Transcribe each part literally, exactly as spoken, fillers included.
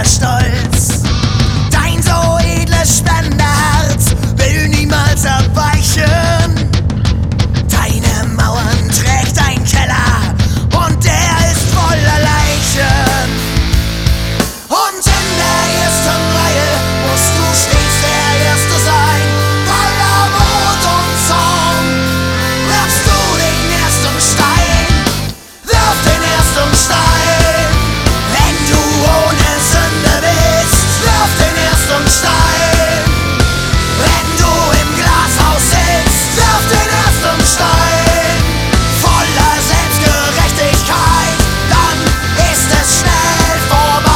voller Stolz. Dein so edles Spenderherz will niemals abweichen. Deine Mauern trägt ein Keller und der ist voller Leichen. Und in der ersten Reihe musst du stets der Erste sein. Voller Mut und Zorn wirfst du den ersten Stein. Wirf den ersten Stein, wenn du ohne Sünde bist. Wirf den ersten Stein, wenn du im Glashaus sitzt. Wirf den ersten Stein, voller Selbstgerechtigkeit, dann ist es schnell vorbei.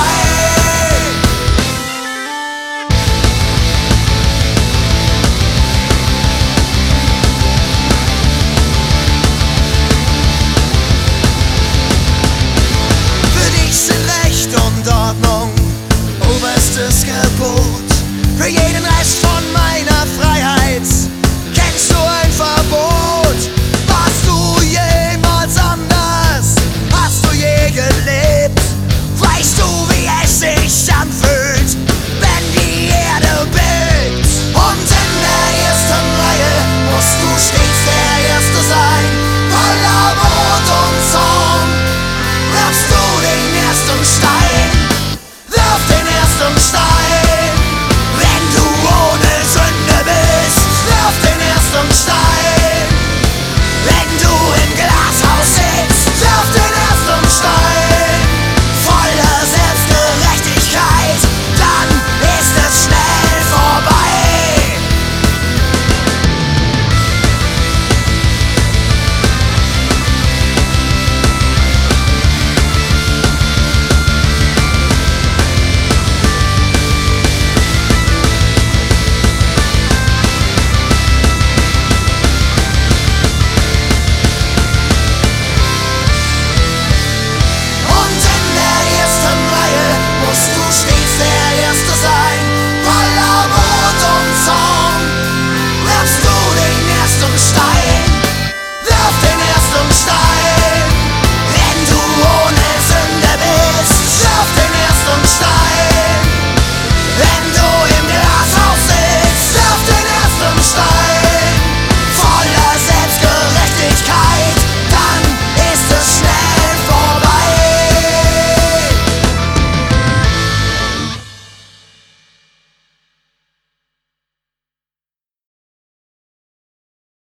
Für dich sind Recht und Ordnung oberstes Gebot. Für jeden Rest von